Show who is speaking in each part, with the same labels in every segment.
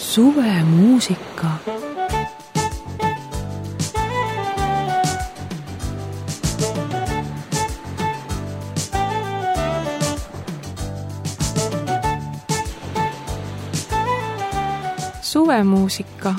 Speaker 1: Suvemuusika. Suvemuusika.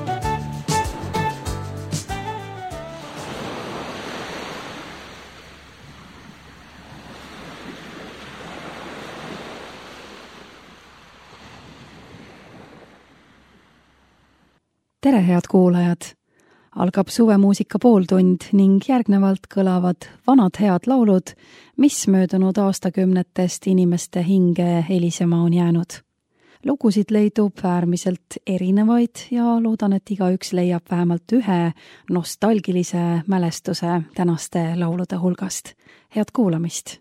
Speaker 1: Tere, head kuulajad! Algab suvemuusika pooltund ning järgnevalt kõlavad vanad head laulud, mis möödunud aastakümnetest inimeste hinge helisema on jäänud. Lugusid leidub äärmiselt erinevaid ja loodan, et igaüks leiab vähemalt ühe nostalgilise mälestuse tänaste laulude hulgast. Head kuulamist!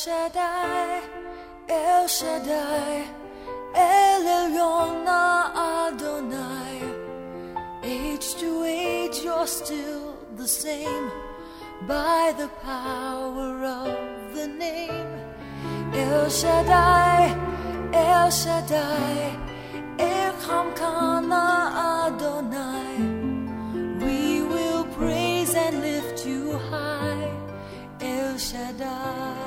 Speaker 2: Shaddai, El Shaddai, El Elyon Adonai. Age to age you're still the same, by the power of the name. El Shaddai, El Shaddai, Echam Kana Adonai. We will praise and lift you high, El Shaddai.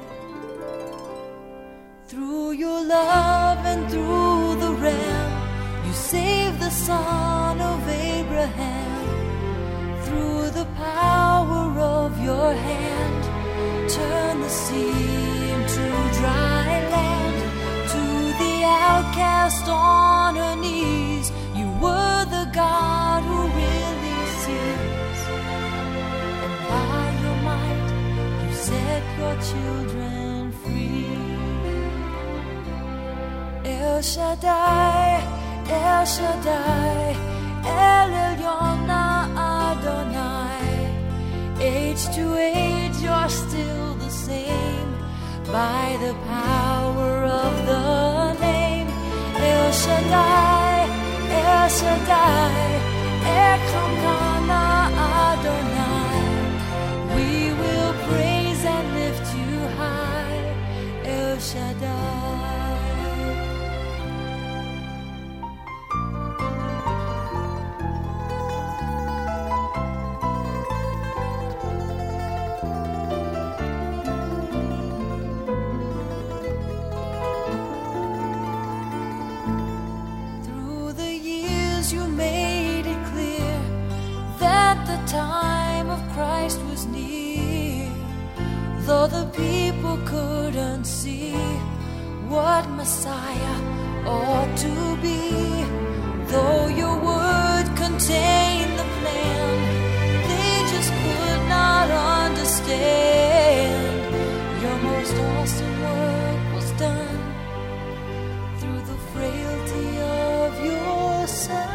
Speaker 2: Through your love and through the Ram, you saved the son of Abraham. Through the power of your hand, turn the sea into dry land. To the outcast on her knees, you were the God who really sees. And by your might, you set your children free. El Shaddai, El Shaddai, El Elyon Adonai. Age to age you're still the same, by the power of the name. El Shaddai, El Shaddai, Echam Kana Adonai. We will praise and lift you high, El Shaddai. Time of Christ was near, though the people couldn't see what Messiah ought to be. Though your word contained the plan, they just could not understand. Your most awesome work was done through the frailty of your Son.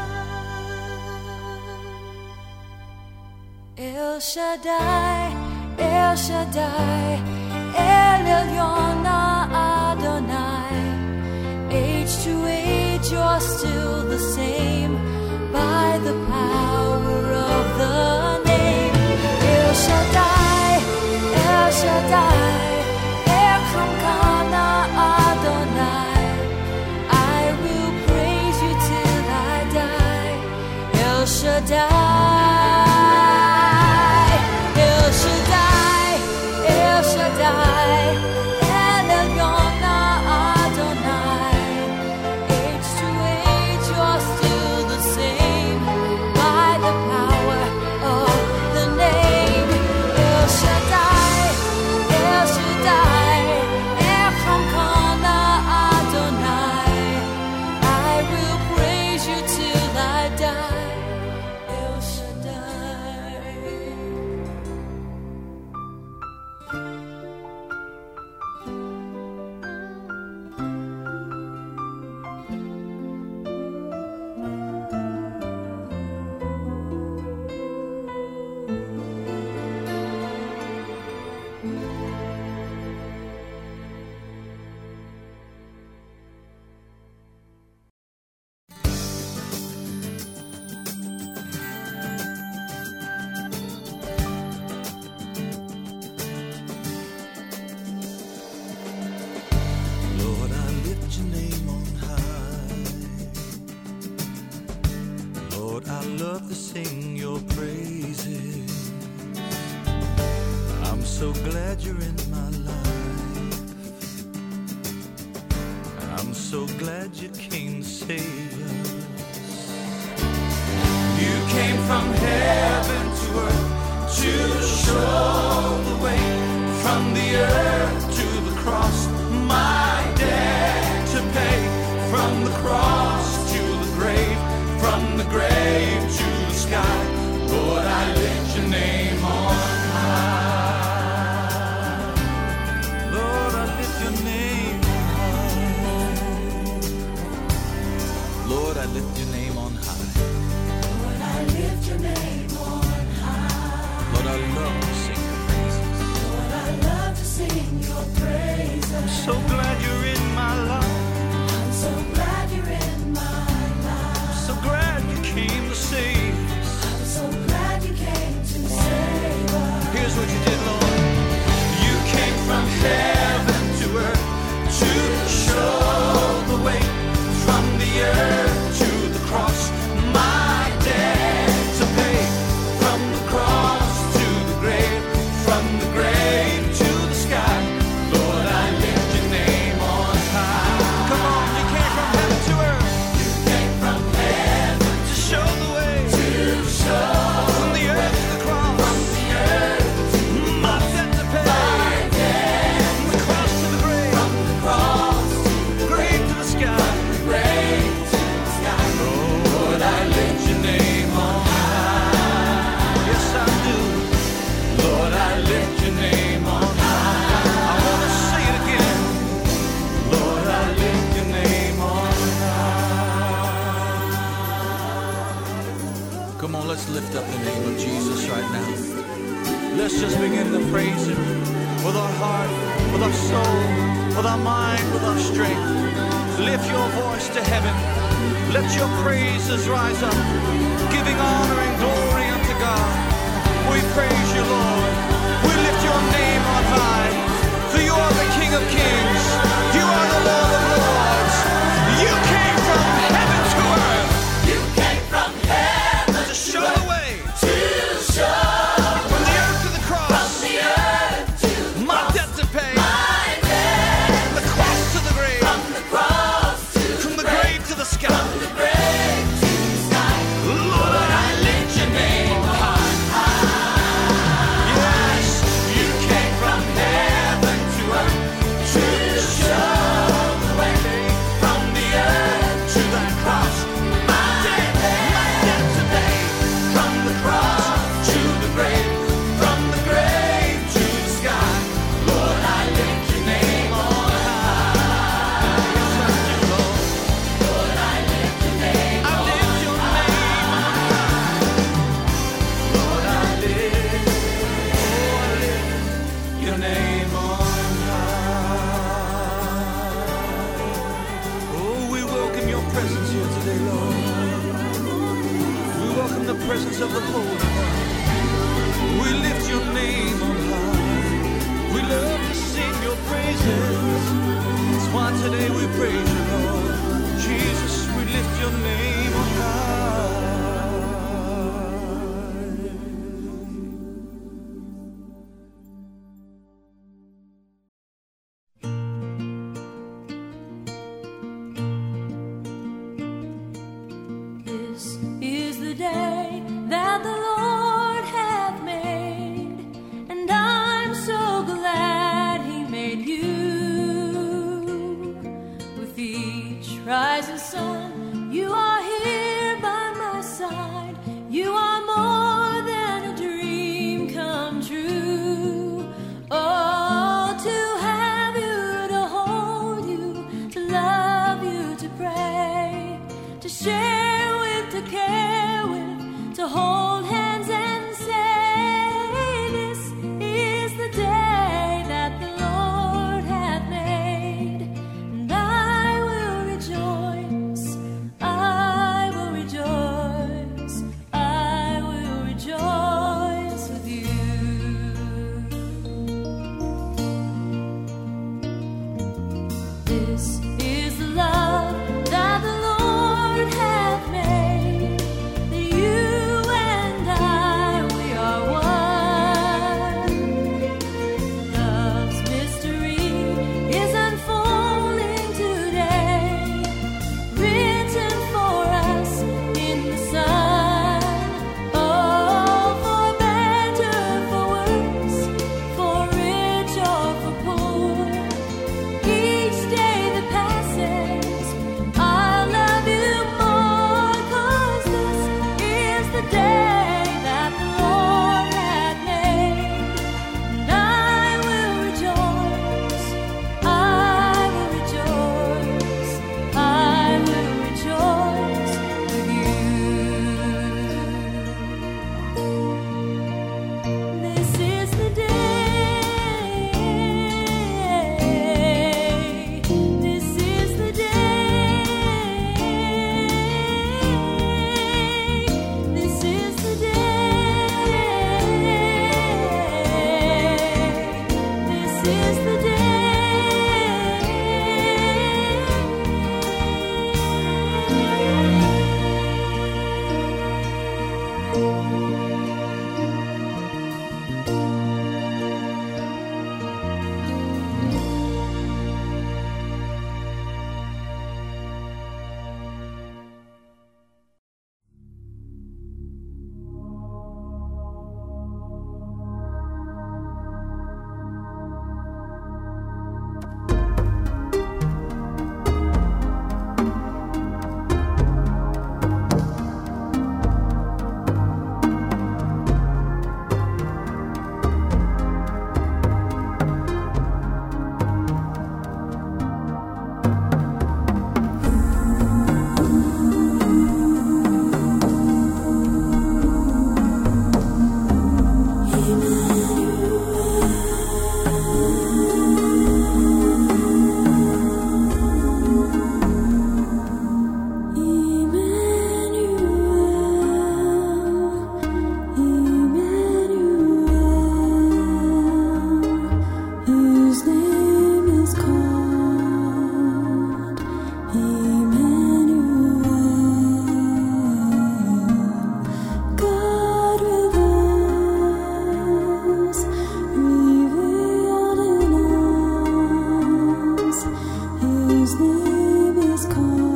Speaker 2: El Shaddai, El Shaddai, El Elyon Adonai. Age to age you're still the same, by the power of the name. El Shaddai, El Shaddai, Echam Kana Adonai. I will praise you till I die, El Shaddai. El Elyon Adonai. Age to age you're still the same, by the power of the name. El Shaddai, El Shaddai, Echam Kana Adonai. I will praise you till I die, El Shaddai.
Speaker 3: Love to sing your praises. I'm so glad you're in my life. I'm so glad you came to save us. You came from heaven to earth to show the way, from the earth to the cross, my debt to pay, from the cross to the grave, from the grave to the sky. Lord, I lift your name on high. Lord, I lift your name on high. Lord, I lift your name on high.
Speaker 2: Lord, I lift your name on high.
Speaker 3: Lord, I love to sing your praises.
Speaker 2: Lord, I love to sing your praises.
Speaker 3: so glad you're in my life.
Speaker 2: I'm so glad you're in my life.
Speaker 3: So glad you came to save us.
Speaker 2: I'm so glad you came to save us.
Speaker 3: Here's what you did, Lord. You came from heaven to earth to show the way from the earth to the cross. My debt to pay, from the cross to the grave, from the grave to the sky. Lord, I lift your name on high. Come on, you came from heaven to earth.
Speaker 2: You came from heaven
Speaker 3: To show the way
Speaker 2: to show
Speaker 3: from the earth to the cross.
Speaker 2: from the earth to
Speaker 3: My debt to pay,
Speaker 2: my death,
Speaker 3: from the cross to the grave,
Speaker 2: from the cross to the
Speaker 3: grave to the sky.
Speaker 2: grave to the sky.
Speaker 3: Lord, I lift your name on high. Yes, I do. Lord, I lift your name on high. I want to say it again. Lord, I lift your name on high. Come on, let's lift up the name of Jesus right now. Let's just begin to praise him with our heart, with our soul, with our mind, with our strength. Lift your voice to heaven. Let your praises rise up, giving honor and glory unto God. We praise you, Lord. We lift your name on high. For you are the King of kings. You are the Lord of lords. You came from heaven to earth
Speaker 2: You came from heaven
Speaker 3: to show the way
Speaker 2: to show
Speaker 3: from the earth to the cross.
Speaker 2: the earth to
Speaker 3: My debt to pay,
Speaker 2: my death,
Speaker 3: from the cross to the grave,
Speaker 2: from the cross to
Speaker 3: from the grave to the sky.
Speaker 2: the grave to the sky.
Speaker 3: Lord, I lift your name high. Yes, you came from heaven to earth to show the way from the earth to the cross. My debt to pay, from the cross to the grave, from the grave to the sky. Lord, I lift your name on high. Yes, I do, Lord.
Speaker 2: Lord, I lift your name.
Speaker 3: I lift your name on high. Lord, I lift your name on high. Oh, we welcome your presence here today, Lord. We welcome the presence of the Holy One. We lift your name on high. We love to sing your praises. That's why today we praise you, Lord. Jesus, we lift your name on high.
Speaker 2: This is the day that the Lord hath made, and I'm so glad he made you. With each rising sun, you are here by my side. You are more than a dream come true. Oh, to have you, to hold you, to love you, to pray, to share with, to care with, to hold hands and say, this is the day that the Lord hath made, and I will rejoice, I will rejoice, I will rejoice with you. This is the love that the Lord hath made, that you and I, we are one. Love's mystery is unfolding today, written for us in the Son. Oh, for better, for worse, for rich or for poor, each day the whose name is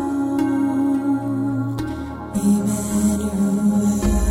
Speaker 2: called Emmanuel.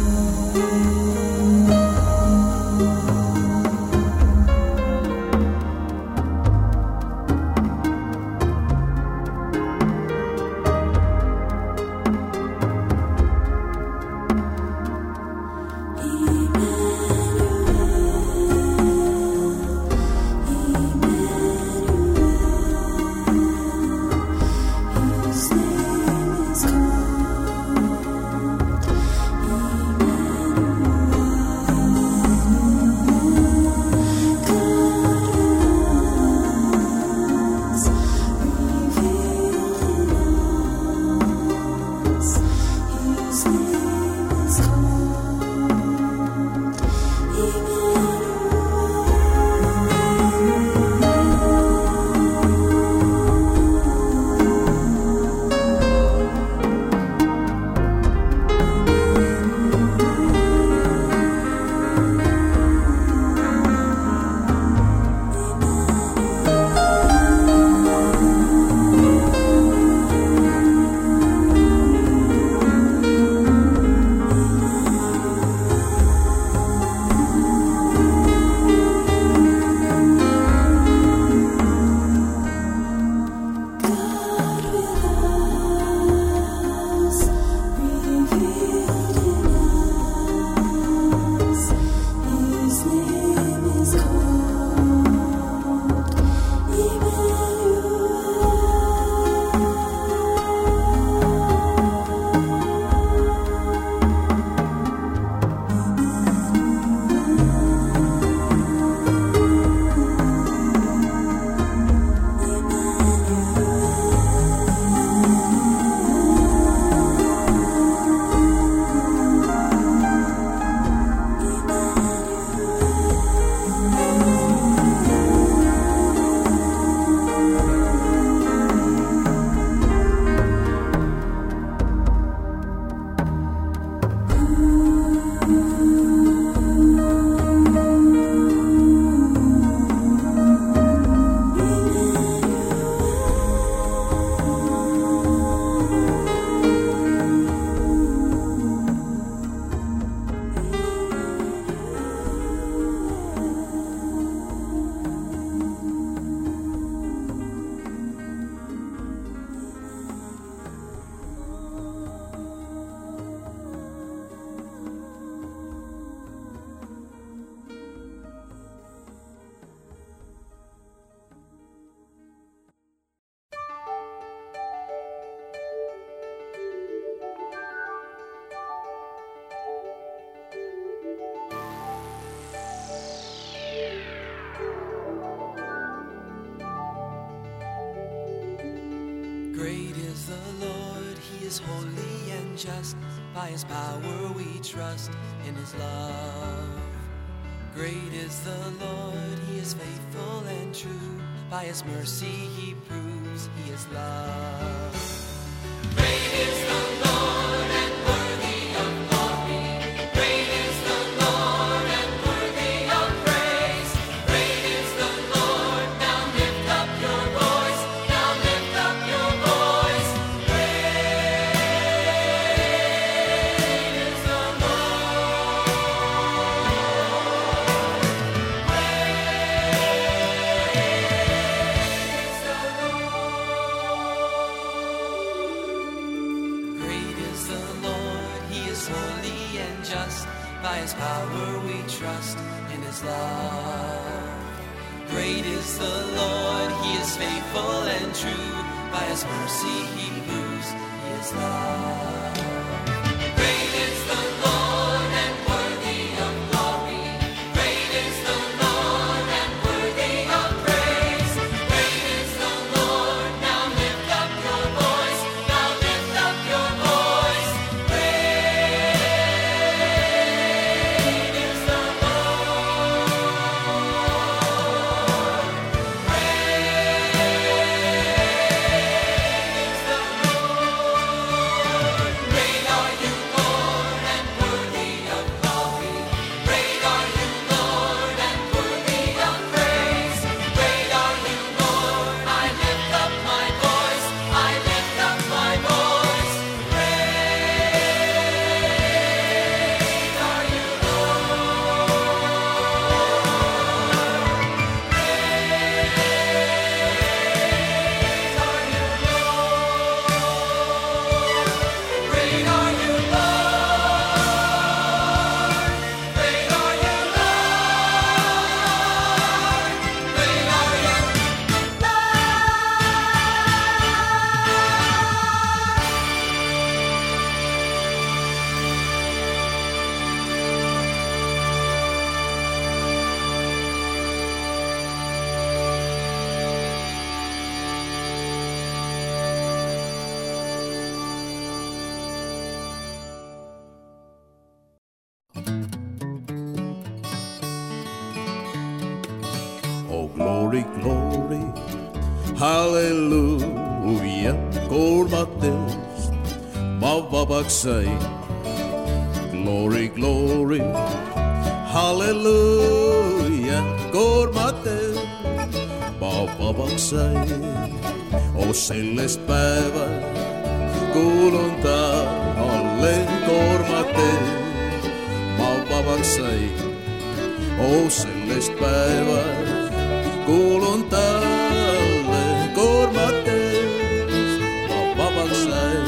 Speaker 3: Great is the Lord, He is holy and just. By His power we trust in His love. Great is the Lord, He is faithful and true. By His mercy He proves He is love. Great is the Lord and worthy of glory. Great is the Lord and worthy of praise. Great is the Lord, now lift up your voice. Now lift up your voice. Great is the holy and just. By His power we trust in His love. Great is the Lord, He is faithful and true. By His mercy He proves He is love. Great is the Lord and worthy of glory. Great is the Lord and worthy of praise. Great is the Lord, now lift up your voice. Now lift up your voice. Great is the Lord. Great is the Lord. Great
Speaker 4: glory, glory, halleluuja, koormatest ma vabaks sain. Glory, glory, halleluuja, koormatest ma vabaks sain. O sellest päeva kuulun talle koormatest ma vabaks sain. O sellest päeva kuulun talle koormatest ma vabaks sain.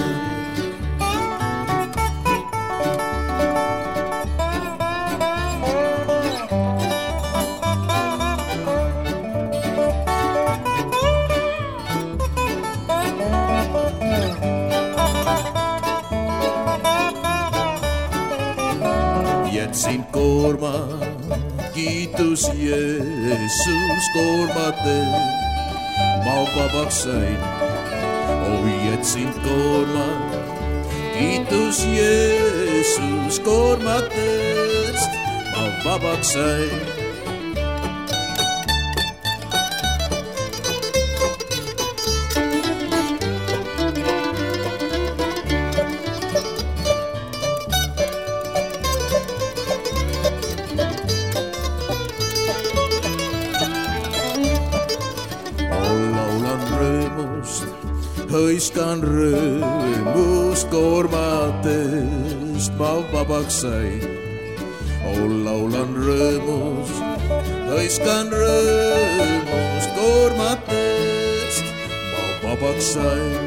Speaker 4: Jätsin koorma, kiitus Jeesus, koormatest ma vabaks sain. Jätsin koorma, kiitus Jeesus, koormatest ma vabaks sain. Hõiskan rõõmust, koormatest ma vabaks sain. Laulan rõõmust, hõiskan rõõmust, koormatest ma vabaks sain.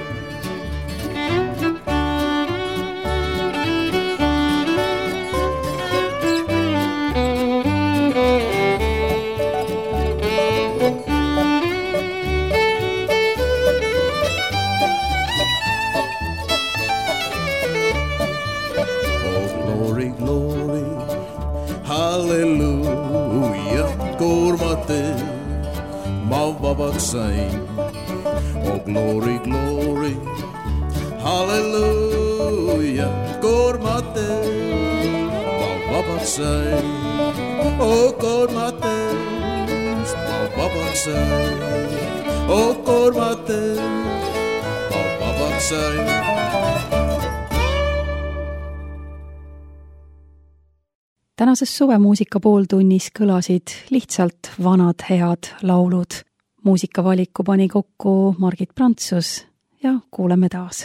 Speaker 4: Halleluuja, koormatest ma vabaks sain. Oh glory, glory, halleluuja, koormatest ma vabaks sain. Oh koormatest ma vabaks sain. Oh koormatest ma vabaks sain.
Speaker 1: Tänases suvemuusika pooltunnis kõlasid lihtsalt vanad head laulud. Muusikavaliku pani kokku Margit Prantsus ja kuuleme taas.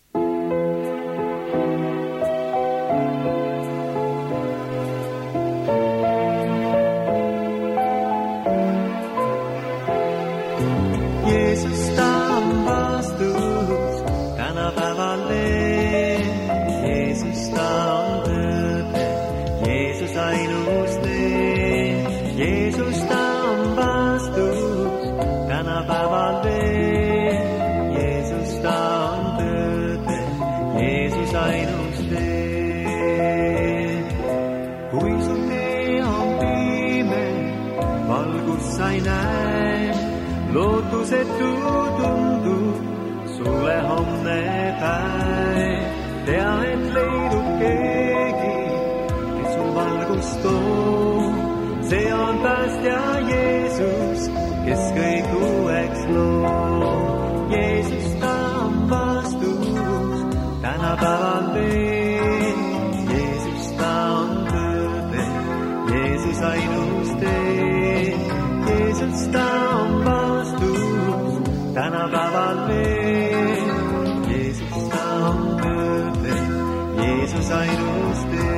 Speaker 5: Jeesus ta on vastus tänapäevale. Jeesus ta on tõde. Jeesus ainus tee, Jeesus ta on vastus tänapäeval veel. Jeesus ta on tõde, Jeesus ainus tee. Kui su tee on pime, valgus sa ei näe, lootusetu tundub sulle homne päev. Tea, et leidub keegi, valgust toob, see on päästja Jeesus, kes kõik uueks loob. Jeesus ta on vastus tänapäeval veel. Jeesus ta on tõde, Jeesus ainus tee. Jeesus ta on vastus tänapäeval veel. Jeesus ta on tõde, Jeesus ainus tee.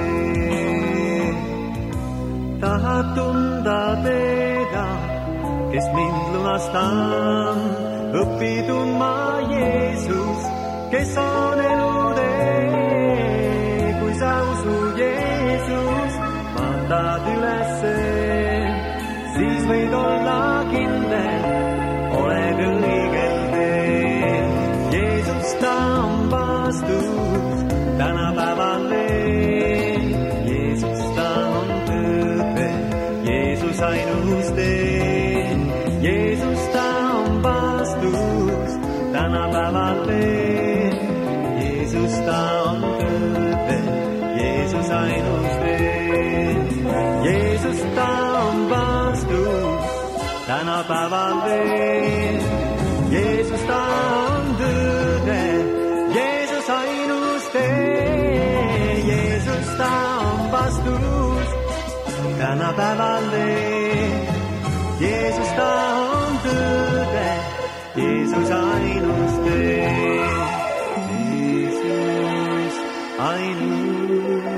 Speaker 5: Tahad tunda teda, kes mind lunastan, õpi tundma Jeesus, kes on elutee. Kui sa usud Jeesus, mandad ülesse, siis võid olla kindel, oled õigel teel. Jeesus ta on vastus tänapäeval veel. Jeesus ta on tõde, Jeesus ainus tee. Jeesus ta on vastus tänapäeval veel. Jeesus ta on tõde, Jeesus ainus tee. Jeesus ta on vastus tänapäeval tänapäeval veel. Jeesus ta on tõde, Jeesus ainus tee, Jeesus ta on vastus tänapäeval veel. Jeesus ta on tõde, Jeesus ainus tee, Jeesus ainus